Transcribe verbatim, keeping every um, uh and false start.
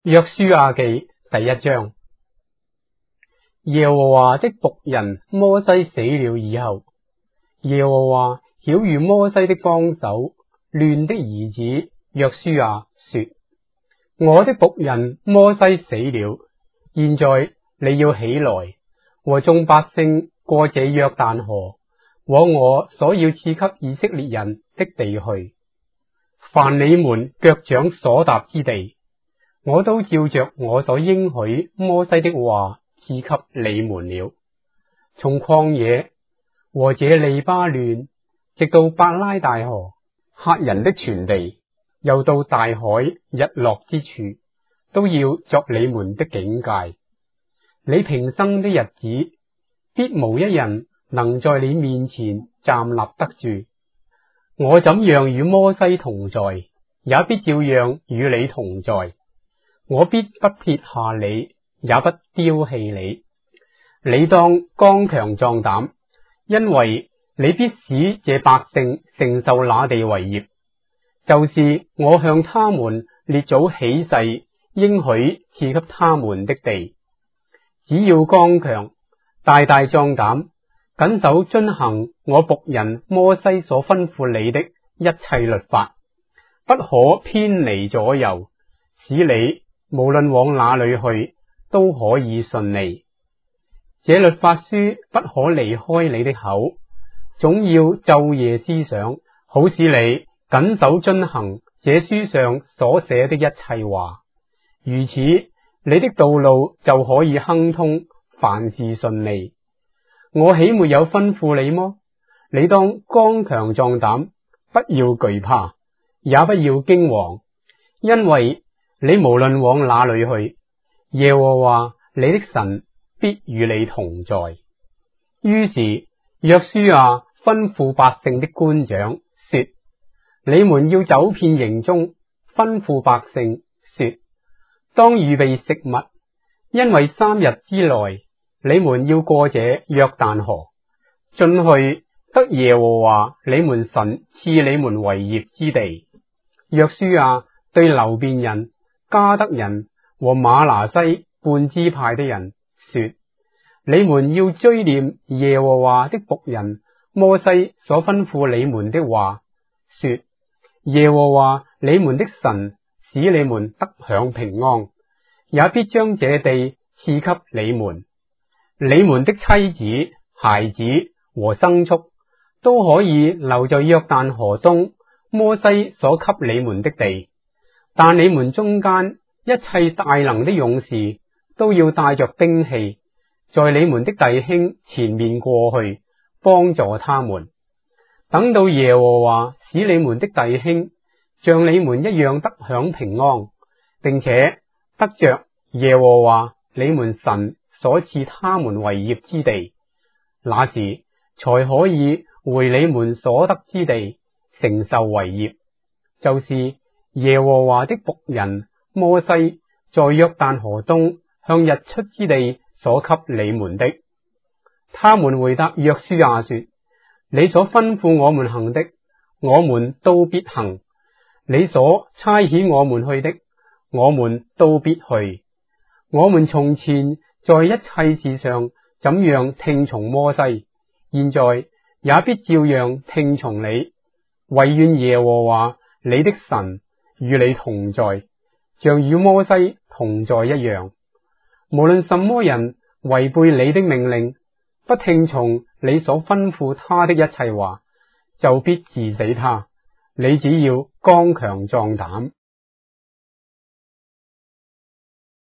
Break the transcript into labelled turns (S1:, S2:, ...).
S1: 約書亞記第一章。耶和華的僕人摩西死了以後，耶和華曉諭摩西的幫手嫩的兒子約書亞說：我的僕人摩西死了，現在你要起來，和眾百姓過這約旦河，往我所要賜給以色列人的地去。凡你們腳掌所踏之地，我都照着我所應許摩西的話賜給你們了。從曠野和這利巴嫩，直到伯拉大河，赫人的全地，又到大海日落之處，都要作你們的境界。你平生的日子，必無一人能在你面前站立得住。我怎樣與摩西同在，也必照樣與你同在。我必不撇下你，也不丟棄你。你當剛強壯膽，因為你必使這百姓承受那地為業，就是我向他們列祖起誓應許賜給他們的地。只要剛強，大大壯膽，謹守遵行我僕人摩西所吩咐你的一切律法，不可偏離左右，使你無論往哪裏去，都可以順利。這律法書不可離開你的口，總要晝夜思想，好使你謹守遵行這書上所寫的一切話。如此，你的道路就可以亨通，凡事順利。我豈沒有吩咐你麼？你當剛強壯膽，不要懼怕，也不要驚惶，因為你無論往哪裏去，耶和華你的神必與你同在。於是約書亞吩咐百姓的官長說：你們要走遍營中，吩咐百姓說，當預備食物，因為三日之內你們要過這約旦河，進去得耶和華你們神賜你們為業之地。約書亞對流便人、迦得人和瑪拿西半支派的人說：你們要追念耶和華的僕人摩西所吩咐你們的話，說：耶和華你們的神使你們得享平安，也必將這地賜給你們。你們的妻子、孩子和牲畜都可以留在約旦河東摩西所給你們的地，但你們中間一切大能的勇士都要帶着兵器，在你們的弟兄前面過去，幫助他們。等到耶和華使你們的弟兄像你們一樣得享平安，並且得着耶和華你們神所賜他們為業之地，那時才可以回你們所得之地，承受為業，就是耶和華的僕人摩西在約旦河東向日出之地所給你們的。他們回答約書亞說：你所吩咐我們行的，我們都必行；你所差遣我們去的，我們都必去。我們從前在一切事上怎樣聽從摩西，現在也必照樣聽從你。惟願耶和華你的神與你同在，像與摩西同在一樣。無論什麼人違背你的命令，不聽從你所吩咐他的一切話，就必治死他。你只要剛強壯膽。